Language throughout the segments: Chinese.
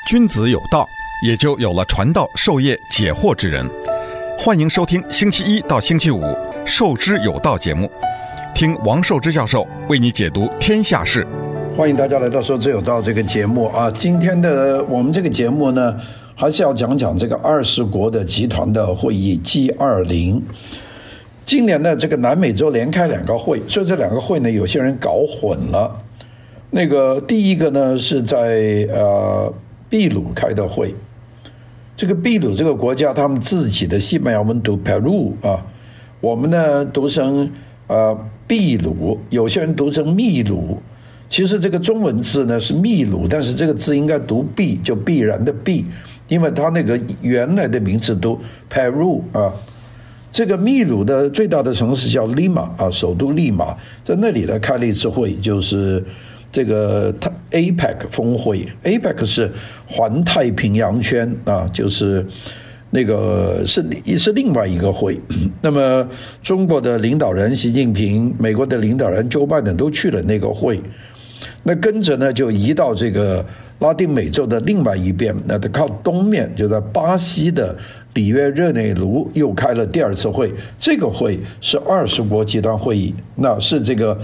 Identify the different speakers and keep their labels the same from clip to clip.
Speaker 1: 君子有道，也就有了传道授业解惑之人。欢迎收听星期一到星期五《授之有道》节目，听王寿之教授为你解读天下事。
Speaker 2: 欢迎大家来到《授之有道》这个节目啊！今天的我们这个节目呢，还是要讲讲这个20国的集团的会议 G20。今年呢，这个南美洲连开2个会，所以这2个会呢，有些人搞混了。那个第一个呢是在秘鲁开的会，这个秘鲁这个国家他们自己的西班牙文读 Peru 啊，我们呢读成秘鲁，有些人读成秘鲁。其实这个中文字呢是秘鲁，但是这个字应该读必，就必然的必，因为它那个原来的名字读 Peru 啊。这个秘鲁的最大的城市叫利马啊，首都利马，在那里呢开了一次会，就是这个 APEC 峰会。 APEC 是环太平洋圈啊，就是那个是另外一个会。那么中国的领导人习近平，美国的领导人 Joe Biden 都去了那个会。那跟着呢就移到这个拉丁美洲的另外一边，那靠东面就在巴西的里约热内卢又开了第2次会。这个会是20国集团会议，那是这个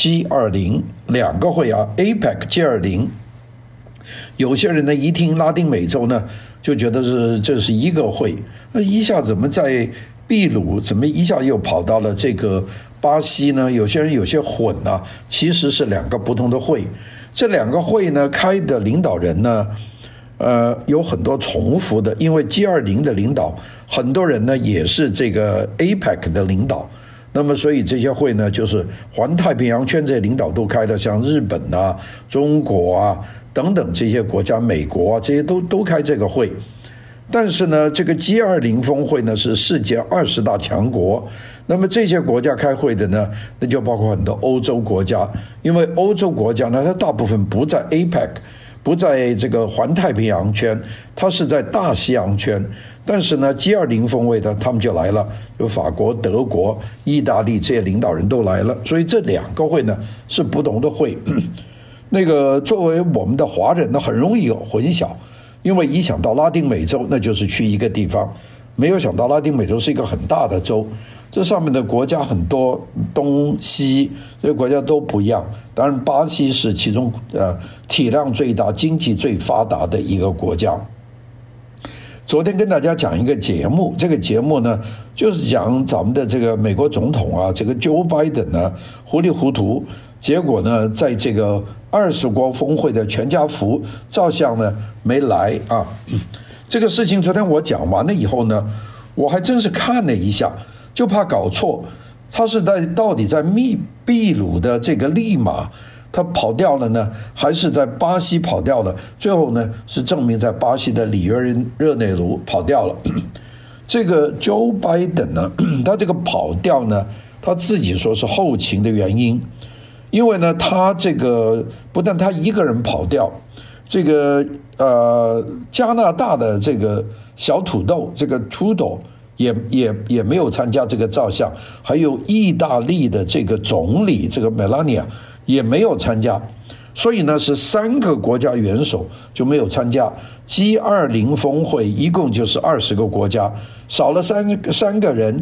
Speaker 2: G20 2个会啊 ，APEC G20。有些人呢一听拉丁美洲呢就觉得这是一个会，那一下怎么在秘鲁，怎么一下又跑到了这个巴西呢？有些人有些混啊，其实是2个不同的会。这2个会呢开的领导人呢有很多重复的，因为 G20 的领导很多人呢也是这个 APEC 的领导，那么所以这些会呢就是环太平洋圈这些领导都开的，像日本啊、中国啊等等这些国家，美国啊这些都开这个会。但是呢这个 G20 峰会呢是世界20大强国，那么这些国家开会的呢，那就包括很多欧洲国家，因为欧洲国家呢它大部分不在 APEC， 不在这个环太平洋圈，它是在大西洋圈。但是呢 G20 峰会的他们就来了，有法国、德国、意大利这些领导人都来了，所以这2个会呢是不同的会。那个作为我们的华人呢很容易混淆，因为一想到拉丁美洲那就是去一个地方，没有想到拉丁美洲是一个很大的洲，这上面的国家很多，东西这些国家都不一样。当然巴西是其中体量最大、经济最发达的一个国家。昨天跟大家讲一个节目，这个节目呢就是讲咱们的这个美国总统啊，这个 Joe Biden 呢糊里糊涂，结果呢在这个20国峰会的全家福照相呢没来啊。这个事情昨天我讲完了以后呢，我还真是看了一下，就怕搞错，他是到底在秘鲁的这个利马他跑掉了呢，还是在巴西跑掉了？最后呢是证明在巴西的里约热内卢跑掉了。这个 Joe Biden 呢，他这个跑掉呢，他自己说是后勤的原因，因为呢他这个不但他一个人跑掉，这个加拿大的这个小土豆这个 Trudeau 也没有参加这个照相，还有意大利的这个总理这个 Melania 也没有参加，所以呢是3个国家元首就没有参加。G20 峰会一共就是20个国家，少了3个人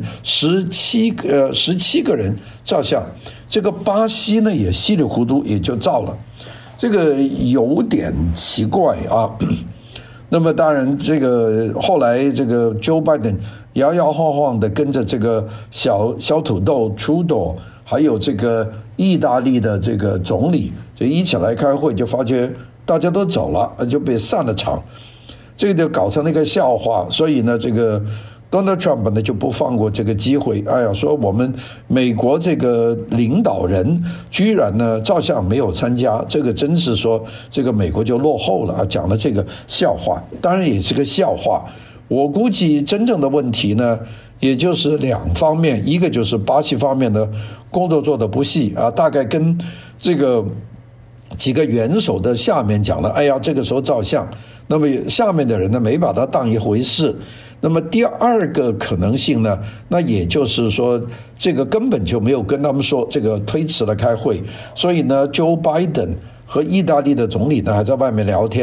Speaker 2: ，17个人照相。这个巴西呢也稀里糊涂也就照了，这个有点奇怪啊。那么当然这个后来这个 Joe Biden 摇摇晃晃的跟着这个小土豆 Trudeau 还有这个意大利的这个总理就一起来开会，就发觉大家都走了，就被散了场，这个就搞成了一个笑话。所以呢这个 Donald Trump 呢就不放过这个机会，哎呀，说我们美国这个领导人居然呢照相没有参加，这个真是说这个美国就落后了啊，讲了这个笑话，当然也是个笑话。我估计真正的问题呢也就是2方面，一个就是巴西方面的工作做得不细啊，大概跟这个几个元首的下面讲了，哎呀这个时候照相，那么下面的人呢没把它当一回事。那么第2个可能性呢，那也就是说这个根本就没有跟他们说，这个推迟了开会，所以呢 Joe Biden 和意大利的总理呢还在外面聊天，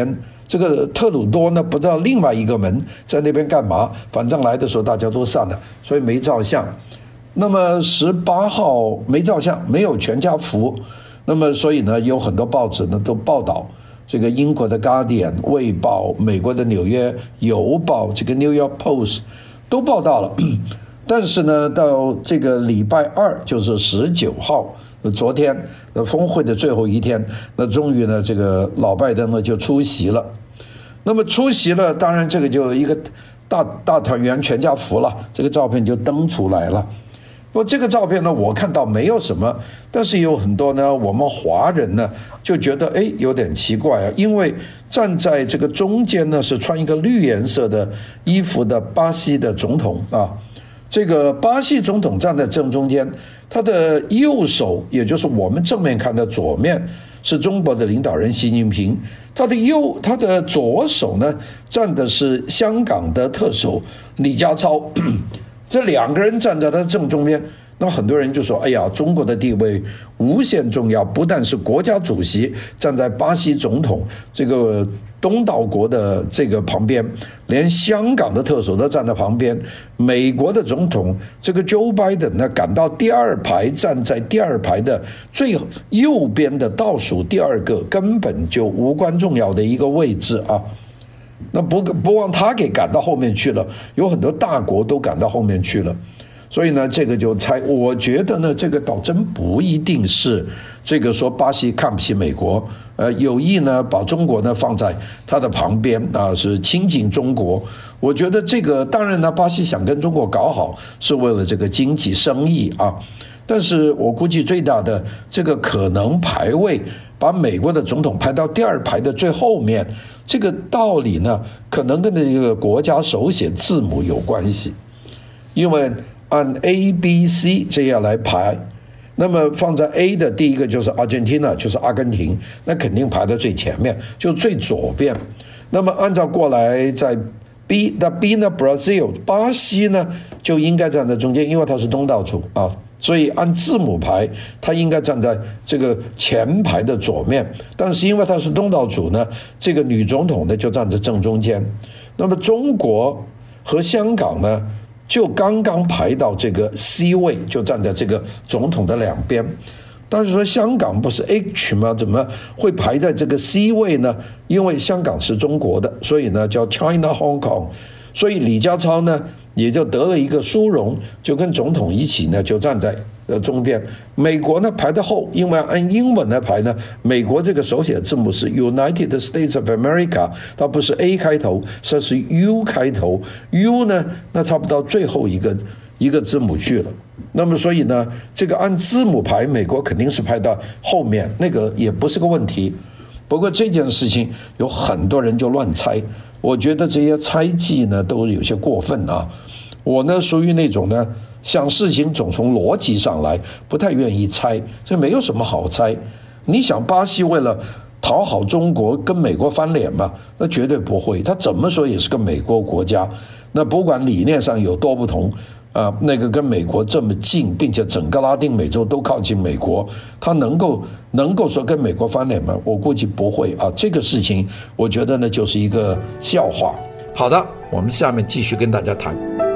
Speaker 2: 这个特鲁多呢不知道另外一个门在那边干嘛，反正来的时候大家都散了，所以没照相。那么18号没照相，没有全家福，那么所以呢有很多报纸呢都报道，这个英国的 Guardian 卫报、美国的纽约邮报、这个 New York Post 都报道了。但是呢到这个礼拜二，就是19号，昨天峰会的最后一天，那终于呢这个老拜登呢就出席了。那么出席了，当然这个就一个大团圆全家福了，这个照片就登出来了。不过这个照片呢我看到没有什么，但是有很多呢我们华人呢就觉得有点奇怪啊，因为站在这个中间呢是穿一个绿颜色的衣服的巴西的总统啊，这个巴西总统站在正中间，他的右手也就是我们正面看的左面是中国的领导人习近平，他的左手呢站的是香港的特首李家超。这两个人站在他正中间，那很多人就说中国的地位无限重要，不但是国家主席站在巴西总统这个东道国的这个旁边，连香港的特首都站在旁边，美国的总统这个 Joe Biden 呢赶到第二排，站在第二排的最右边的倒数第二个，根本就无关重要的一个位置啊。那不往他给赶到后面去了，有很多大国都赶到后面去了，所以呢这个就我觉得呢这个倒真不一定是这个说巴西看不起美国，有意呢把中国呢放在他的旁边啊，是亲近中国。我觉得这个当然呢巴西想跟中国搞好是为了这个经济生意啊，但是我估计最大的这个可能排位把美国的总统排到第二排的最后面，这个道理呢可能跟这个国家手写字母有关系，因为按 A、B、C 这样来排，那么放在 A 的第一个就是 Argentina， 就是阿根廷，那肯定排在最前面，就最左边。那么按照过来在 B 的 B 呢 Brazil 巴西呢就应该站在中间，因为它是东道主啊，所以按字母排它应该站在这个前排的左面，但是因为它是东道主呢，这个女总统呢就站在正中间。那么中国和香港呢就刚刚排到这个 C 位，就站在这个总统的两边。但是说香港不是 H 吗？怎么会排在这个 C 位呢？因为香港是中国的，所以呢叫 China Hong Kong， 所以李家超呢也就得了一个殊荣，就跟总统一起呢就站在中间。美国呢排在后，因为按英文来排呢，美国这个手写字母是 United States of America， 它不是 A 开头，它是 U 开头。U 呢那差不多最后一个字母去了。那么所以呢这个按字母排，美国肯定是排到后面，那个也不是个问题。不过这件事情有很多人就乱猜，我觉得这些猜忌呢都有些过分啊。我呢属于那种呢想事情总从逻辑上来，不太愿意猜，这没有什么好猜。你想巴西为了讨好中国跟美国翻脸吗？那绝对不会，他怎么说也是个美国国家，那不管理念上有多不同那个跟美国这么近，并且整个拉丁美洲都靠近美国，他能够说跟美国翻脸吗？我估计不会啊。这个事情我觉得呢就是一个笑话。好的，我们下面继续跟大家谈。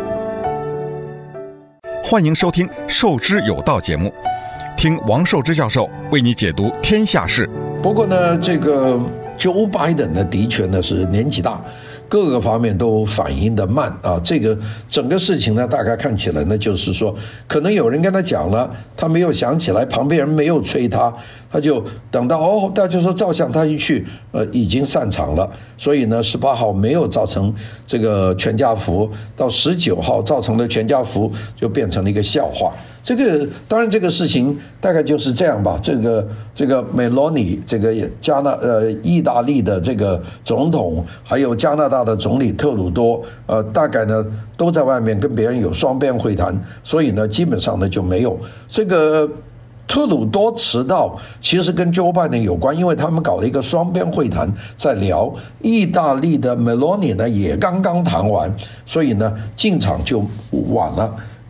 Speaker 1: 欢迎收听《授之有道》节目，听王寿之教授为你解读天下事。
Speaker 2: 不过呢，这个 Joe Biden 呢，的确呢是年纪大，各个方面都反应的慢啊。这个整个事情呢，大概看起来呢，就是说，可能有人跟他讲了，他没有想起来，旁边人没有催他，他就等到大家说照相，他一去，已经散场了。所以呢，18号没有造成这个全家福，到19号造成了全家福，就变成了一个笑话。这个当然，这个事情大概就是这样吧。这个 Meloni， 这个意大利的这个总统，还有加拿大的总理特鲁多，大概呢都在外面跟别人有双边会谈，所以呢基本上呢就没有这个。特鲁多迟到其实跟 Joe Biden 有关，因为他们搞了一个双边会谈在聊，意大利的 Meloni 呢也刚刚谈完，所以呢进场就晚了。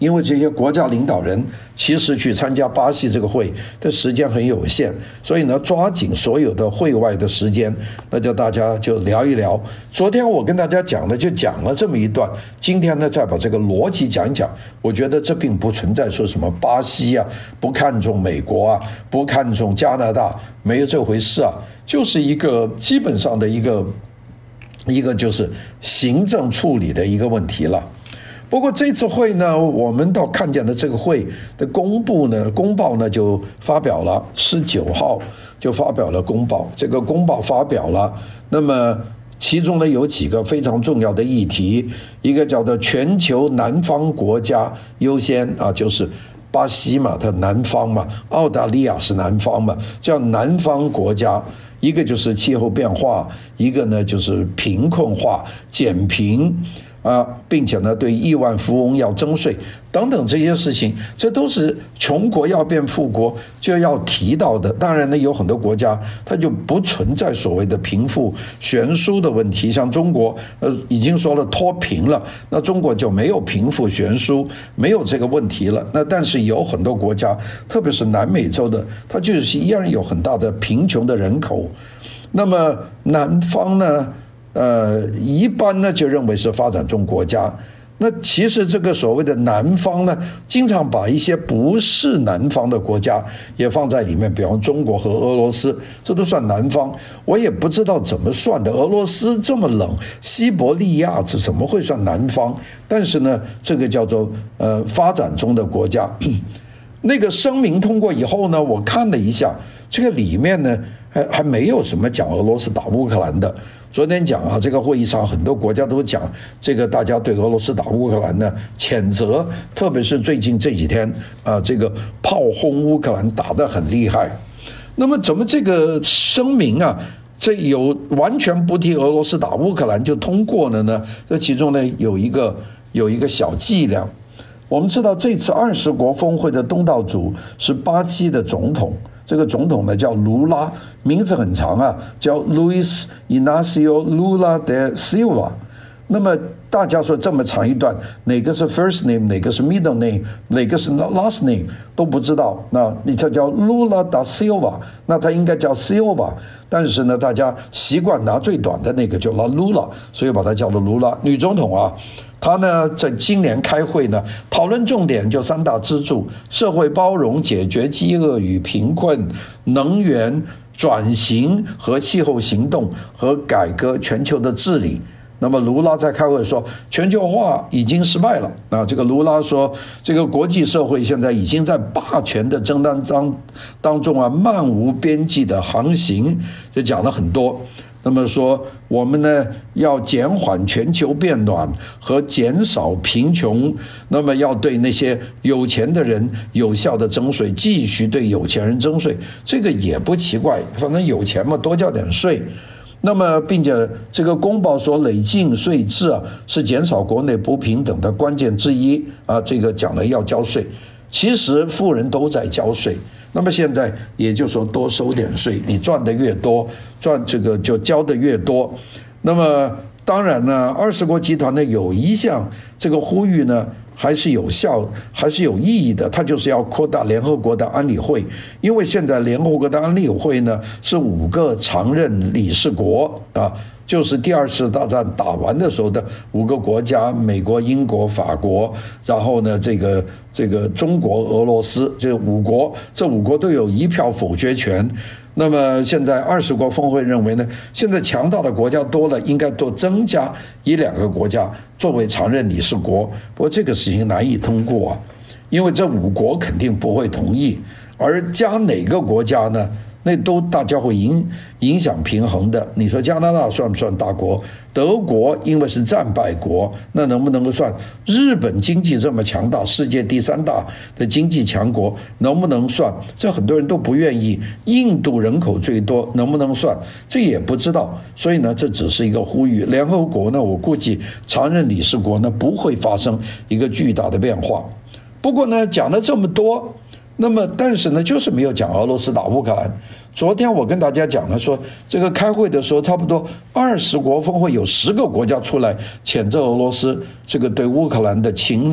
Speaker 2: 因为这些国家领导人其实去参加巴西这个会的时间很有限，所以呢，抓紧所有的会外的时间，那就大家就聊一聊。昨天我跟大家讲的就讲了这么一段，今天呢再把这个逻辑讲一讲。我觉得这并不存在说什么巴西啊不看重美国啊，不看重加拿大，没有这回事啊，就是一个基本上的一个就是行政处理的一个问题了。不过这次会呢，我们倒看见了这个会的公报呢就发表了，19号就发表了公报。这个公报发表了，那么其中呢有几个非常重要的议题，一个叫做全球南方国家优先啊，就是巴西嘛，它南方嘛，澳大利亚是南方嘛，叫南方国家。一个就是气候变化，一个呢就是贫困化、减贫并且呢对亿万富翁要征税等等这些事情，这都是穷国要变富国就要提到的。当然呢，有很多国家它就不存在所谓的贫富悬殊的问题，像中国已经说了脱贫了，那中国就没有贫富悬殊，没有这个问题了。那但是有很多国家，特别是南美洲的，它就是依然有很大的贫穷的人口。那么南方呢一般呢就认为是发展中国家，那其实这个所谓的南方呢，经常把一些不是南方的国家也放在里面，比方中国和俄罗斯，这都算南方。我也不知道怎么算的，俄罗斯这么冷，西伯利亚这怎么会算南方？但是呢，这个叫做发展中的国家。那个声明通过以后呢，我看了一下，这个里面呢还没有什么讲俄罗斯打乌克兰的。昨天讲啊，这个会议上很多国家都讲这个，大家对俄罗斯打乌克兰呢谴责，特别是最近这几天这个炮轰乌克兰打得很厉害。那么怎么这个声明啊，这有完全不提俄罗斯打乌克兰就通过了呢？这其中呢有一个小伎俩。我们知道这次20国峰会的东道主是巴西的总统，这个总统呢叫卢拉，名字很长啊，叫 Luiz Inácio Lula da Silva。那么大家说这么长一段，哪个是 first name， 哪个是 middle name， 哪个是 last name 都不知道。那你这叫 Lula da Silva， 那他应该叫 Silva， 但是呢，大家习惯拿最短的那个叫 Lula， 所以把它叫做卢拉。女总统啊，她呢在今年开会呢，讨论重点就3大支柱：社会包容、解决饥饿与贫困、能源转型和气候行动和改革全球的治理。那么卢拉在开会说，全球化已经失败了。这个卢拉说，这个国际社会现在已经在霸权的争端当中漫无边际的航行，就讲了很多。那么说我们呢要减缓全球变暖和减少贫穷，那么要对那些有钱的人有效的征税，继续对有钱人征税，这个也不奇怪，反正有钱嘛，多交点税。那么并且这个公报说累进税制是减少国内不平等的关键之一这个讲了要交税，其实富人都在交税，那么现在也就是说多收点税，你赚的越多，赚这个就交的越多。那么当然呢，20国集团呢有一项这个呼吁呢还是有效，还是有意义的，它就是要扩大联合国的安理会。因为现在联合国的安理会呢是5个常任理事国就是第2次大战打完的时候的5个国家，美国、英国、法国，然后呢这个中国、俄罗斯，这5国，这5国都有1票否决权。那么现在20国峰会认为呢，现在强大的国家多了，应该多增加1-2个国家作为常任理事国。不过这个事情难以通过因为这5国肯定不会同意，而加哪个国家呢？那都大家会影响平衡的。你说加拿大算不算大国？德国因为是战败国，那能不能够算？日本经济这么强大，世界第3大的经济强国，能不能算？这很多人都不愿意。印度人口最多，能不能算？这也不知道。所以呢，这只是一个呼吁。联合国呢，我估计常任理事国呢不会发生一个巨大的变化。不过呢，讲了这么多。那么但是呢就是没有讲俄罗斯打乌克兰。昨天我跟大家讲了说，这个开会的时候差不多20国峰会有10个国家出来谴责俄罗斯这个对乌克兰的侵略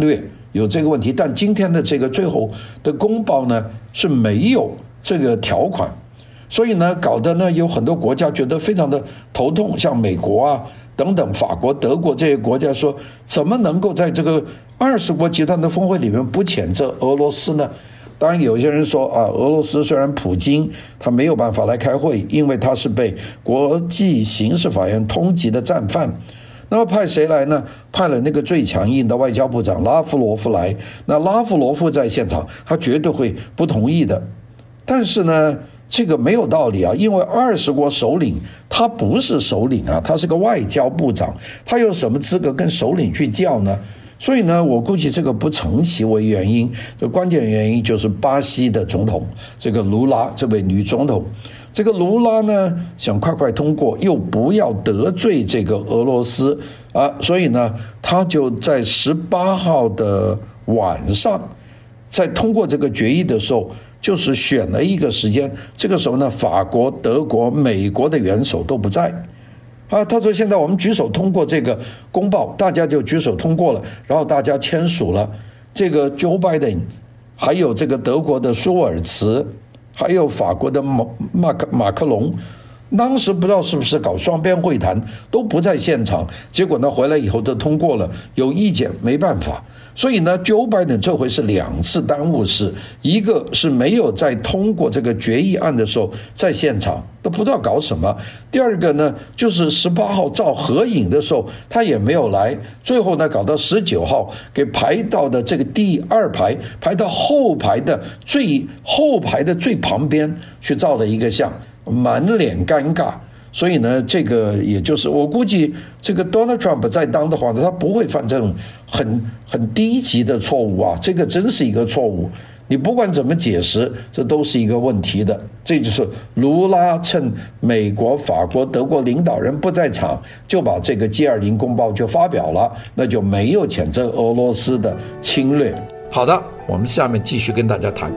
Speaker 2: 有这个问题，但今天的这个最后的公报呢是没有这个条款，所以呢搞得呢有很多国家觉得非常的头痛，像美国啊等等，法国、德国这些国家说，怎么能够在这个20国集团的峰会里面不谴责俄罗斯呢？当然有些人说啊，俄罗斯虽然普京他没有办法来开会，因为他是被国际刑事法院通缉的战犯，那么派谁来呢？派了那个最强硬的外交部长拉夫罗夫来。那拉夫罗夫在现场，他绝对会不同意的。但是呢，这个没有道理啊，因为20国首领他不是首领啊，他是个外交部长，他有什么资格跟首领去叫呢？所以呢，我估计这个不成其为原因，这关键原因就是巴西的总统这个卢拉这位女总统，这个卢拉呢想快快通过，又不要得罪这个俄罗斯啊，所以呢，他就在18号的晚上，在通过这个决议的时候，就是选了一个时间，这个时候呢，法国、德国、美国的元首都不在。他说现在我们举手通过这个公报，大家就举手通过了，然后大家签署了。这个 Joe Biden， 还有这个德国的舒尔茨，还有法国的马克龙，当时不知道是不是搞双边会谈，都不在现场。结果呢，回来以后都通过了，有意见没办法。所以呢 Joe Biden 这回是2次耽误事，一个是没有在通过这个决议案的时候在现场，都不知道搞什么。第二个呢，就是18号照合影的时候他也没有来，最后呢搞到19号给排到的这个第2排，排到后排的最旁边去照了一个相，满脸尴尬。所以呢，这个也就是我估计，这个 Donald Trump 在当的话呢，他不会犯这种很低级的错误啊，这个真是一个错误。你不管怎么解释，这都是一个问题的。这就是卢拉趁美国、法国、德国领导人不在场，就把这个 G20 公报就发表了，那就没有谴责俄罗斯的侵略。好的，我们下面继续跟大家谈。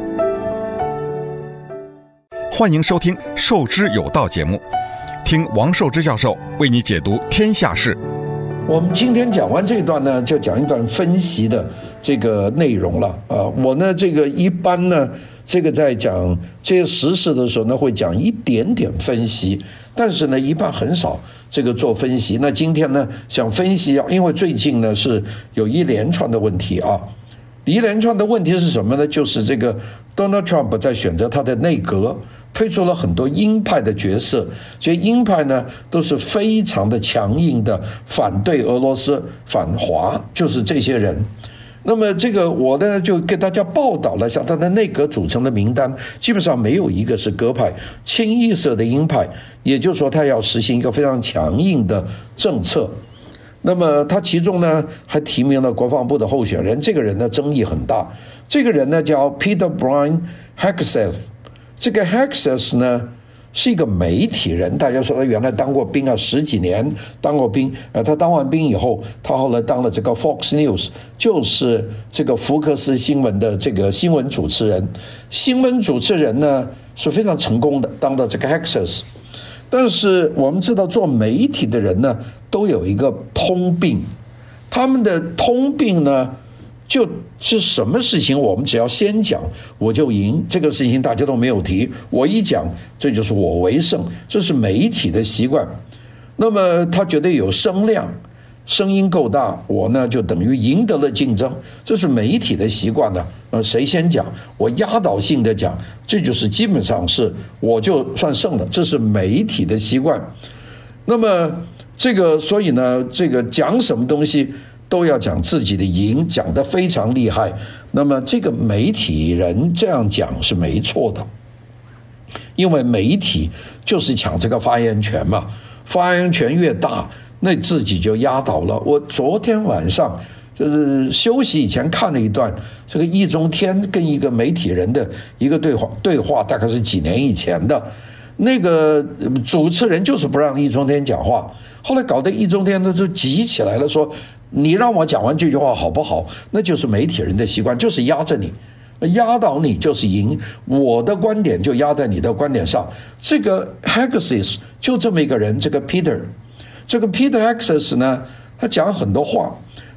Speaker 1: 欢迎收听《受之有道》节目。听王寿之教授为你解读天下事。
Speaker 2: 我们今天讲完这一段呢，就讲一段分析的这个内容了啊。我呢，这个一般呢，这个在讲这些时事的时候呢，会讲一点点分析，但是呢，一般很少这个做分析。那今天呢，想分析因为最近呢是有一连串的问题啊。一连串的问题是什么呢？就是这个 Donald Trump 在选择他的内阁，推出了很多鹰派的角色，这些鹰派呢都是非常的强硬的反对俄罗斯、反华，就是这些人。那么这个我呢就给大家报道了一下他的内阁组成的名单，基本上没有一个是鸽派，清一色的鹰派，也就是说他要实行一个非常强硬的政策。那么他其中呢还提名了国防部的候选人，这个人呢争议很大，这个人呢叫 Peter Brian Hegseth。 这个 Hegseth 呢是一个媒体人，大家说他原来当过兵啊，10几年当过兵，他当完兵以后，他后来当了这个 Fox News， 就是这个福克斯新闻的这个新闻主持人。新闻主持人呢是非常成功的，当到这个 Hegseth。但是我们知道做媒体的人呢都有一个通病，他们的通病呢就是什么事情我们只要先讲我就赢，这个事情大家都没有提，我一讲这就是我为胜，这是媒体的习惯。那么他觉得有声量，声音够大，我呢就等于赢得了竞争，这是媒体的习惯呢。谁先讲，我压倒性的讲，这就是基本上是我就算胜了，这是媒体的习惯。那么这个所以呢，这个讲什么东西都要讲自己的赢，讲得非常厉害。那么这个媒体人这样讲是没错的，因为媒体就是抢这个发言权嘛，发言权越大，那自己就压倒了。我昨天晚上就是休息以前看了一段这个易中天跟一个媒体人的一个对话，大概是几年以前的。那个主持人就是不让易中天讲话，后来搞得易中天呢就急起来了，说你让我讲完这句话好不好？那就是媒体人的习惯，就是压着你，压倒你就是赢，我的观点就压在你的观点上。这个 Hegseth 就这么一个人，这个 Peter Hegseth 呢，他讲很多话，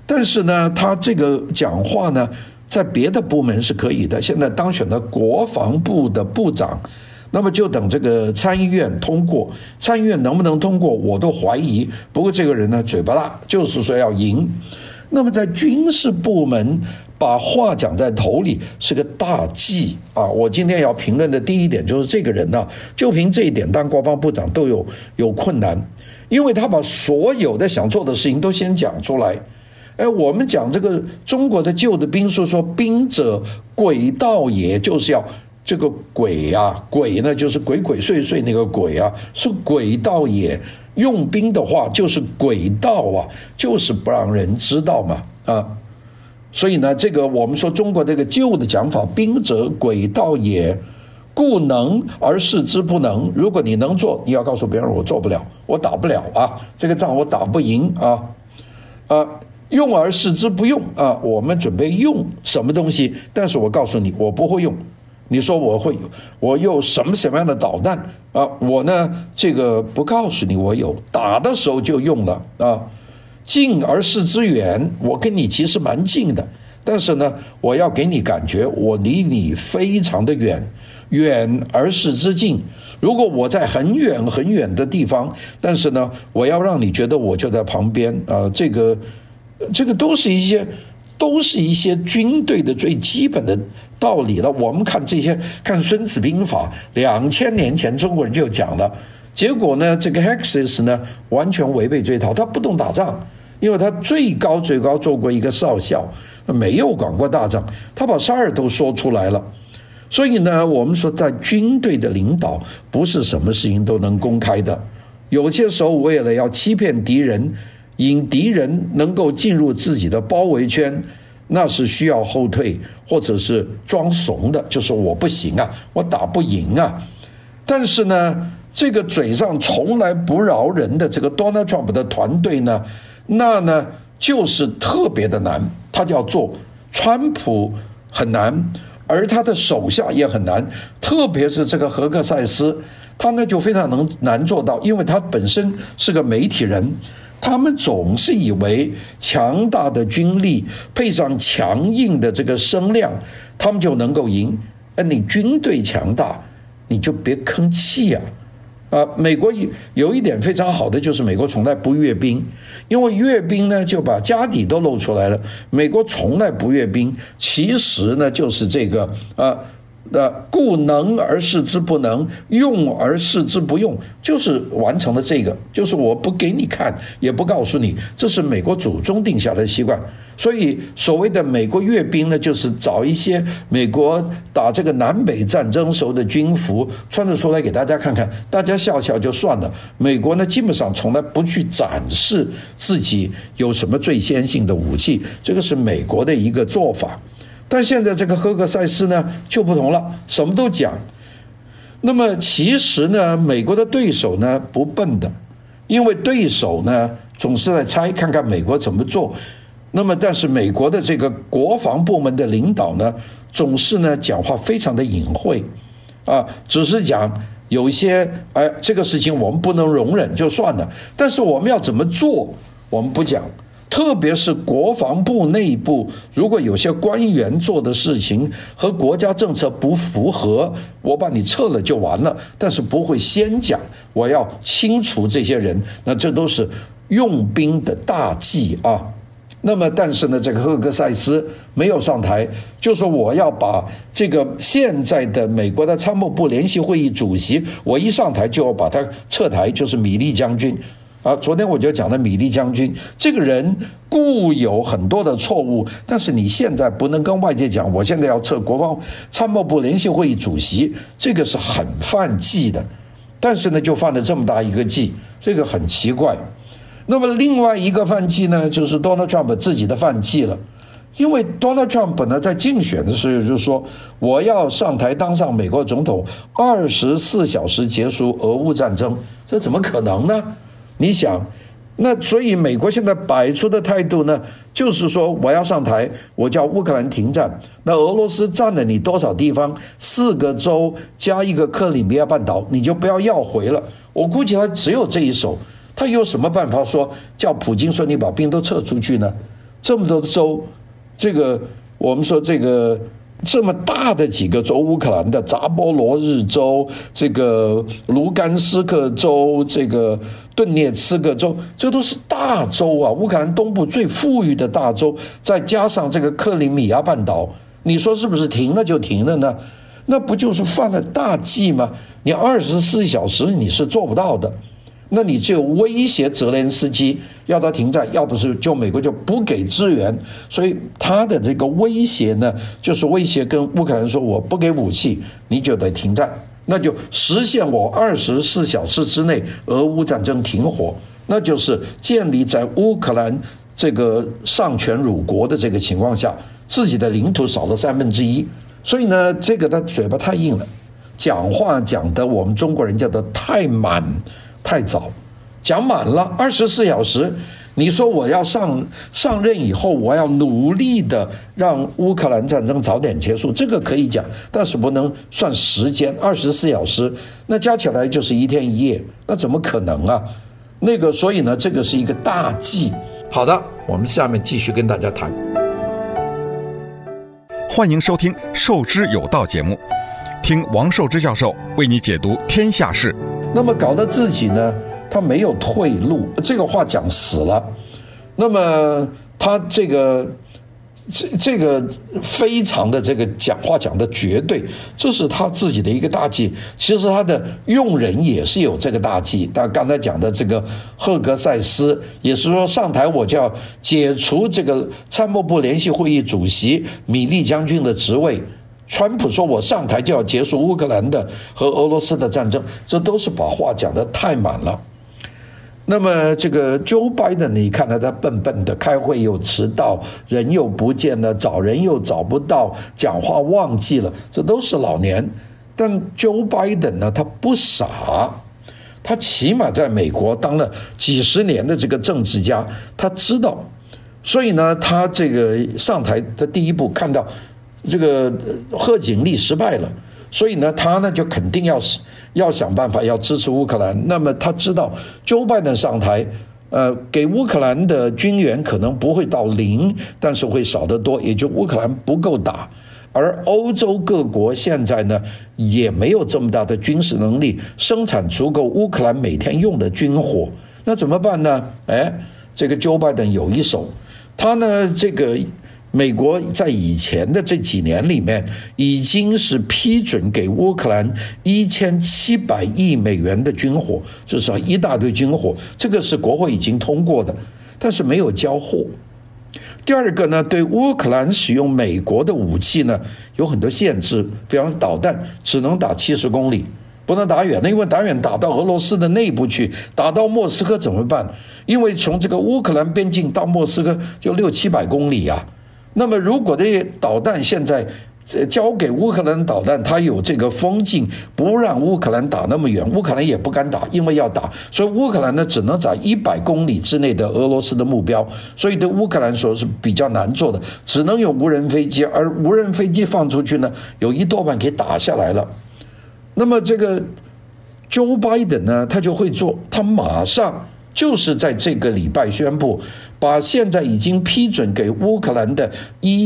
Speaker 2: 但是呢，他这个讲话呢，在别的部门是可以的。现在当选的国防部的部长，那么就等这个参议院通过，参议院能不能通过，我都怀疑。不过这个人呢，嘴巴大，就是说要赢。那么在军事部门把话讲在头里是个大忌啊！我今天要评论的第一点就是这个人呢，就凭这一点当国防部长都有困难，因为他把所有的想做的事情都先讲出来。我们讲这个中国的旧的兵书说，兵者诡道也，就是要这个鬼啊，鬼呢就是鬼鬼祟祟那个鬼啊，是诡道也。用兵的话就是诡道啊，就是不让人知道嘛啊。所以呢，这个我们说中国这个旧的讲法，兵者诡道也，故能而示之不能。如果你能做，你要告诉别人我做不了，我打不了啊，这个仗我打不赢啊。用而示之不用啊，我们准备用什么东西，但是我告诉你我不会用。你说我会有，我有什么样的导弹啊？我呢，这个不告诉你我有，打的时候就用了啊。近而示之远，我跟你其实蛮近的，但是呢，我要给你感觉我离你非常的远，远而示之近。如果我在很远很远的地方，但是呢，我要让你觉得我就在旁边啊，这个都是一些军队的最基本的道理了。我们看看《孙子兵法》，2000年前中国人就讲了，结果呢，这个 Hexis 呢完全违背这一套，他不懂打仗，因为他最高做过一个少校，没有管过大仗，他把事儿都说出来了。所以呢，我们说在军队的领导，不是什么事情都能公开的，有些时候为了要欺骗敌人，引敌人能够进入自己的包围圈，那是需要后退或者是装怂的，就是我不行啊，我打不赢啊。但是呢，这个嘴上从来不饶人的这个 Donald Trump 的团队呢，那呢就是特别的难，他就要做川普很难，而他的手下也很难，特别是这个何克塞斯，他呢就非常难做到，因为他本身是个媒体人。他们总是以为强大的军力配上强硬的这个声量，他们就能够赢。你军队强大，你就别吭气啊！美国有一点非常好的，就是美国从来不阅兵，因为阅兵呢就把家底都露出来了。美国从来不阅兵，其实呢就是这个故能而示之不能，用而示之不用，就是完成了这个，就是我不给你看，也不告诉你，这是美国祖宗定下的习惯。所以所谓的美国阅兵呢，就是找一些美国打这个南北战争时候的军服穿着出来给大家看看，大家笑笑就算了。美国呢基本上从来不去展示自己有什么最先进的武器，这个是美国的一个做法。但现在这个赫克塞斯呢就不同了，什么都讲。那么其实呢，美国的对手呢不笨的，因为对手呢总是在猜看看美国怎么做。那么但是美国的这个国防部门的领导呢，总是呢讲话非常的隐晦只是讲有一些这个事情我们不能容忍就算了，但是我们要怎么做我们不讲。特别是国防部内部，如果有些官员做的事情和国家政策不符合，我把你撤了就完了，但是不会先讲我要清除这些人，那这都是用兵的大忌啊。那么但是呢，这个赫克塞斯没有上台，就说我要把这个现在的美国的参谋部联席会议主席，我一上台就要把他撤台，就是米利将军。昨天我就讲了米利将军这个人固有很多的错误，但是你现在不能跟外界讲我现在要撤国防参谋部联席会议主席，这个是很犯忌的。但是呢就犯了这么大一个忌，这个很奇怪。那么另外一个犯忌呢，就是 Donald Trump 自己的犯忌了。因为 Donald Trump 呢在竞选的时候就说我要上台当上美国总统，24小时结束俄乌战争，这怎么可能呢？你想，那所以美国现在摆出的态度呢，就是说我要上台，我叫乌克兰停战，那俄罗斯占了你多少地方，4个州加一个克里米亚半岛，你就不要回了。我估计他只有这一手，他有什么办法说叫普京说你把兵都撤出去呢？ 这么多的州，这个我们说这个这么大的几个州，乌克兰的扎波罗日州、这个卢甘斯克州、这个顿涅茨克州，这都是大州啊，乌克兰东部最富裕的大州，再加上这个克里米亚半岛，你说是不是停了就停了呢？那不就是犯了大忌吗？你24小时你是做不到的，那你只有威胁泽连斯基要他停战，要不是就美国就不给支援。所以他的这个威胁呢，就是威胁跟乌克兰说，我不给武器你就得停战，那就实现我24小时之内俄乌战争停火，那就是建立在乌克兰这个丧权辱国的这个情况下，自己的领土少了1/3。所以呢，这个他嘴巴太硬了，讲话讲的我们中国人叫的太满太早，讲满了24小时。你说我要上任以后，我要努力的让乌克兰战争早点结束，这个可以讲，但是不能算时间。24小时那加起来就是1天1夜，那怎么可能啊？所以呢，这个是一个大忌。好的，我们下面继续跟大家谈。
Speaker 1: 欢迎收听《授之有道》节目，听王寿之教授为你解读天下事。
Speaker 2: 那么搞得自己呢，他没有退路，这个话讲死了。那么他这个非常的这个讲话讲的绝对，这是他自己的一个大忌。其实他的用人也是有这个大忌。但刚才讲的这个赫格塞斯也是说，上台我就要解除这个参谋部联席会议主席米利将军的职位。川普说我上台就要结束乌克兰的和俄罗斯的战争，这都是把话讲得太满了。那么这个 Joe Biden 你看到他笨笨的，开会又迟到，人又不见了，找人又找不到，讲话忘记了，这都是老年。但 Joe Biden 呢，他不傻，他起码在美国当了几十年的这个政治家，他知道。所以呢，他这个上台的第一步看到这个贺锦丽失败了，所以呢，他呢就肯定要想办法要支持乌克兰。那么他知道Joe Biden上台，给乌克兰的军援可能不会到0，但是会少得多，也就乌克兰不够打。而欧洲各国现在呢也没有这么大的军事能力生产足够乌克兰每天用的军火，那怎么办呢？这个 Joe Biden 有一手，他呢这个美国在以前的这几年里面已经是批准给乌克兰1700亿美元的军火，就是一大堆军火，这个是国会已经通过的，但是没有交货。第二个呢，对乌克兰使用美国的武器呢有很多限制，比方说导弹只能打70公里，不能打远了，因为打远打到俄罗斯的内部去，打到莫斯科怎么办？因为从这个乌克兰边境到莫斯科就600-700公里啊。那么如果这些导弹现在交给乌克兰的导弹，它有这个封禁，不让乌克兰打那么远，乌克兰也不敢打，因为要打，所以乌克兰呢只能打100公里之内的俄罗斯的目标，所以对乌克兰说是比较难做的，只能用无人飞机，而无人飞机放出去呢，有一多半给打下来了。那么这个 Joe Biden 呢，他就会做，他马上就是在这个礼拜宣布，把现在已经批准给乌克兰的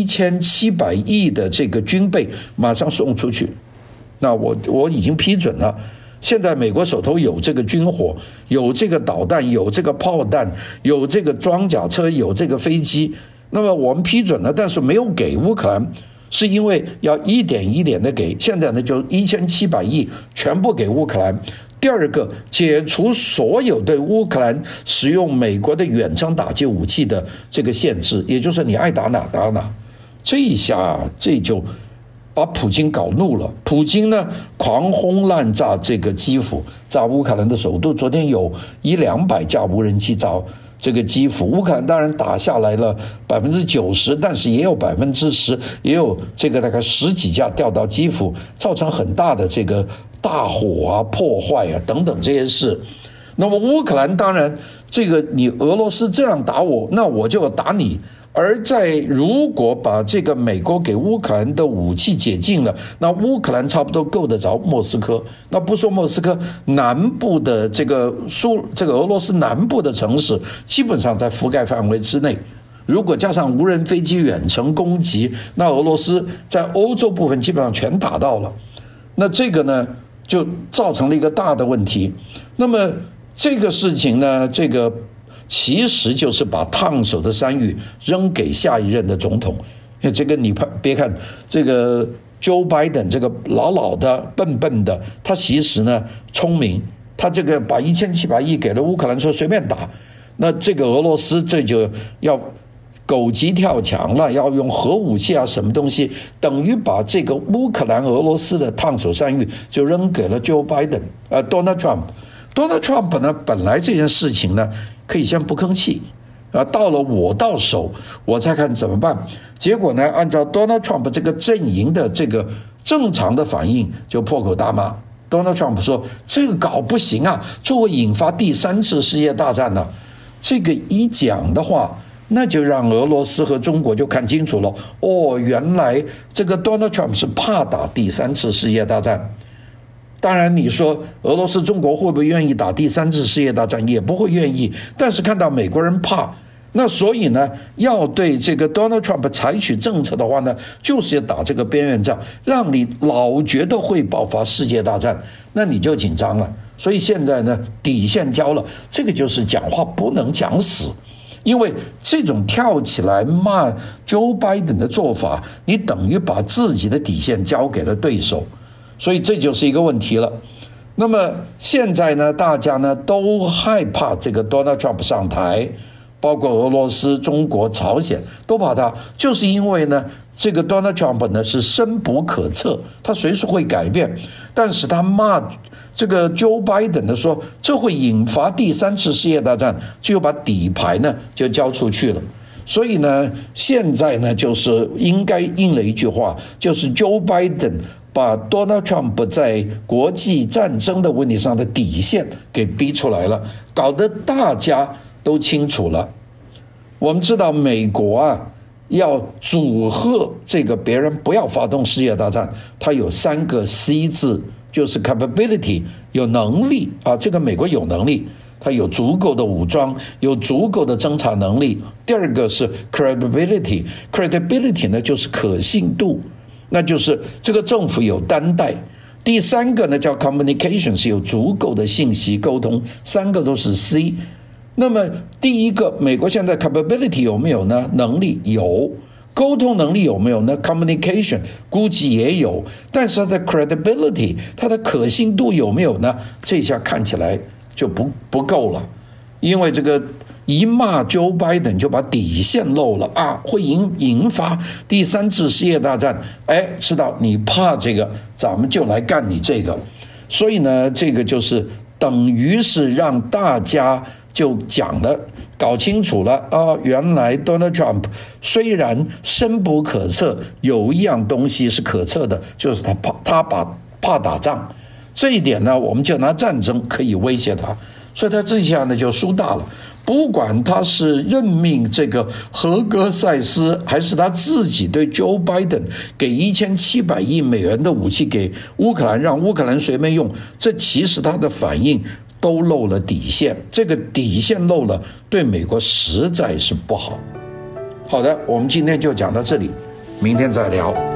Speaker 2: 1700亿的这个军备马上送出去。那我已经批准了，现在美国手头有这个军火，有这个导弹，有这个炮弹，有这个装甲车，有这个飞机。那么我们批准了，但是没有给乌克兰，是因为要一点一点的给。现在呢，就1700亿全部给乌克兰。第二个，解除所有对乌克兰使用美国的远程打击武器的这个限制，也就是你爱打哪打哪。这一下这就把普京搞怒了。普京呢狂轰滥炸这个基辅，炸乌克兰的首都，昨天有100-200架无人机炸这个基辅。乌克兰当然打下来了90%，但是也有10%，也有这个大概10几架掉到基辅，造成很大的这个大火啊、破坏啊等等这些事。那么乌克兰当然这个你俄罗斯这样打我，那我就要打你。而如果把这个美国给乌克兰的武器解禁了，那乌克兰差不多够得着莫斯科。那不说莫斯科，南部的这个俄罗斯南部的城市基本上在覆盖范围之内。 如果加上无人飞机远程攻击，那俄罗斯在欧洲部分基本上全打到了。那这个呢，就造成了一个大的问题。那么这个事情呢，这个其实就是把烫手的山芋扔给下一任的总统。这个你别看这个 Joe Biden 这个老的笨笨的，他其实呢聪明，他这个把1700亿给了乌克兰，说随便打。那这个俄罗斯这就要狗急跳墙了，要用核武器啊什么东西，等于把这个乌克兰俄罗斯的烫手山芋就扔给了 Joe Biden Donald Trump。Donald Trump 呢，本来这件事情呢可以先不吭气到了我到手我再看怎么办。结果呢，按照 Donald Trump 这个阵营的这个正常的反应，就破口大骂。Donald Trump 说这个搞不行啊，这会引发第3次世界大战呢。这个一讲的话，那就让俄罗斯和中国就看清楚了，原来这个 Donald Trump 是怕打第3次世界大战。当然你说俄罗斯中国会不会愿意打第3次世界大战，也不会愿意，但是看到美国人怕，那所以呢，要对这个 Donald Trump 采取政策的话呢，就是要打这个边缘仗，让你老觉得会爆发世界大战，那你就紧张了。所以现在呢，底线交了，这个就是讲话不能讲死，因为这种跳起来骂 Joe Biden 的做法，你等于把自己的底线交给了对手，所以这就是一个问题了。那么现在呢，大家呢都害怕这个 Donald Trump 上台，包括俄罗斯、中国、朝鲜都怕他，就是因为呢，这个 Donald Trump 呢是深不可测，他随时会改变。但是他骂这个 Joe Biden 的说，这会引发第3次世界大战，就把底牌呢就交出去了。所以呢，现在呢就是应该应了一句话，就是 Joe Biden 把 Donald Trump 在国际战争的问题上的底线给逼出来了，搞得大家都清楚了。我们知道美国啊，要阻吓这个别人不要发动世界大战，它有3个 C 字，就是 capability 有能力啊，这个美国有能力，它有足够的武装，有足够的侦察能力。第2个是 credibility 呢就是可信度，那就是这个政府有担待。第3个呢叫 communication 是有足够的信息沟通，3个都是 C。那么第一个，美国现在 capability 有没有呢？能力有。沟通能力有没有呢？ communication 估计也有，但是它的 credibility 它的可信度有没有呢？这下看起来就不够了。因为这个一骂 Joe Biden 就把底线漏了啊，会引发第3次世界大战。知道你怕这个，咱们就来干你这个。所以呢，这个就是等于是让大家就讲了，搞清楚了原来 Donald Trump 虽然深不可测，有一样东西是可测的，就是他怕打仗。这一点呢，我们就拿战争可以威胁他，所以他这下呢就输大了。不管他是任命这个何格塞斯，还是他自己对 Joe Biden 给1700亿美元的武器给乌克兰，让乌克兰随便用，这其实他的反应都漏了底线，这个底线漏了，对美国实在是不好。好的，我们今天就讲到这里，明天再聊。